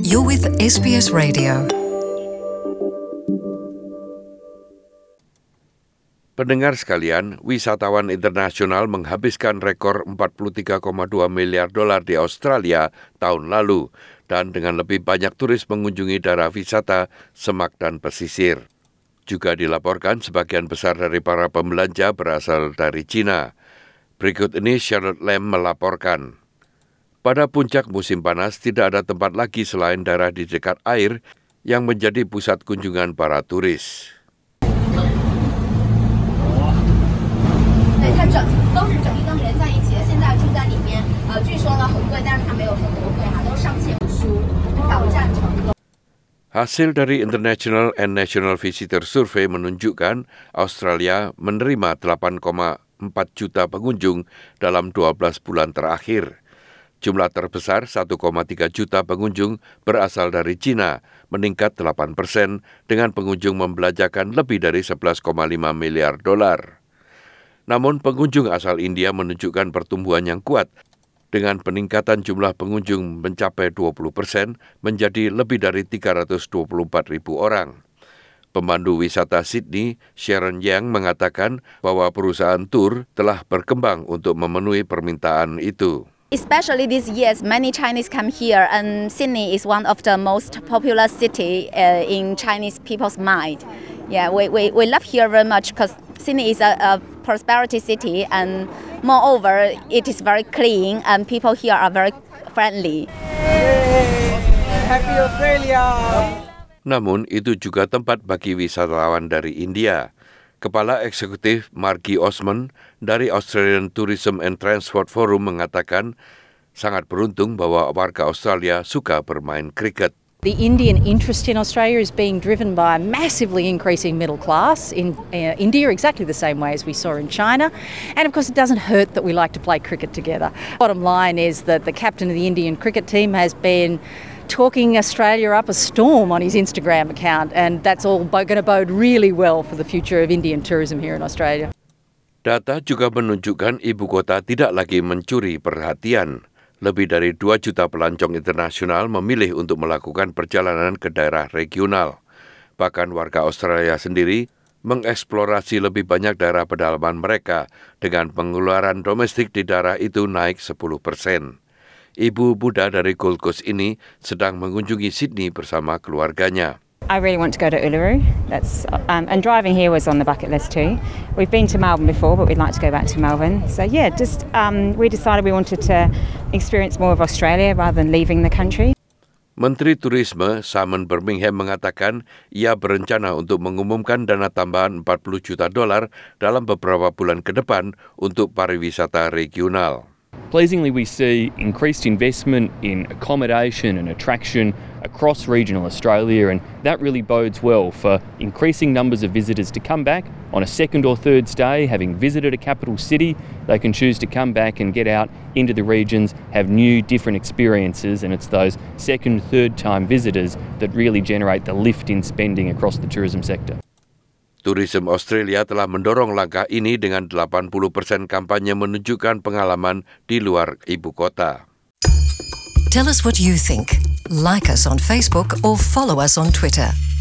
You're with SBS Radio. Pendengar sekalian, wisatawan internasional menghabiskan rekor 43,2 miliar dolar di Australia tahun lalu dan dengan lebih banyak turis mengunjungi daerah wisata, semak dan pesisir. Juga dilaporkan sebagian besar dari para pembelanja berasal dari China. Berikut ini Charlotte Lam melaporkan. Pada puncak musim panas, tidak ada tempat lagi selain daerah di dekat air yang menjadi pusat kunjungan para turis. Hasil dari International and National Visitor Survey menunjukkan Australia menerima 8,4 juta pengunjung dalam 12 bulan terakhir. Jumlah terbesar 1,3 juta pengunjung berasal dari China, meningkat 8% dengan pengunjung membelanjakan lebih dari 11,5 miliar dolar. Namun pengunjung asal India menunjukkan pertumbuhan yang kuat, dengan peningkatan jumlah pengunjung mencapai 20% menjadi lebih dari 324,000 orang. Pemandu wisata Sydney, Sharon Yang, mengatakan bahwa perusahaan tur telah berkembang untuk memenuhi permintaan itu. Especially these years, many Chinese come here, and Sydney is one of the most popular city in Chinese people's mind. Yeah, we love here very much because Sydney is a prosperity city, and moreover, it is very clean, and people here are very friendly. Happy Australia! Namun, itu juga tempat bagi wisatawan dari India. Kepala Eksekutif Margie Osman dari Australian Tourism and Transport Forum mengatakan sangat beruntung bahwa warga Australia suka bermain kriket. The Indian interest in Australia is being driven by a massively increasing middle class in India, exactly the same way as we saw in China. And of course, it doesn't hurt that we like to play cricket together. Bottom line is that the captain of the Indian cricket team has been talking Australia up a storm on his Instagram account, and that's all going to bode really well for the future of Indian tourism here in Australia. Data juga menunjukkan ibu kota tidak lagi mencuri perhatian. Lebih dari 2 juta pelancong internasional memilih untuk melakukan perjalanan ke daerah regional. Bahkan warga Australia sendiri mengeksplorasi lebih banyak daerah pedalaman mereka dengan pengeluaran domestik di daerah itu naik 10%. Ibu Buddha dari Gold Coast ini sedang mengunjungi Sydney bersama keluarganya. I really want to go to Uluru. And driving here was on the bucket list too. We've been to Melbourne before, but we'd like to go back to Melbourne. So yeah, we decided we wanted to experience more of Australia rather than leaving the country. Menteri Turisme Simon Birmingham mengatakan ia berencana untuk mengumumkan dana tambahan $40 juta dalam beberapa bulan ke depan untuk pariwisata regional. Pleasingly, we see increased investment in accommodation and attraction across regional Australia, and that really bodes well for increasing numbers of visitors to come back on a second or third stay. Having visited a capital city, they can choose to come back and get out into the regions, have new, different experiences, and it's those second, third time visitors that really generate the lift in spending across the tourism sector. Tourism Australia telah mendorong langkah ini dengan 80% kampanye menunjukkan pengalaman di luar ibu kota. Tell us what you think. Like us on Facebook or follow us on Twitter.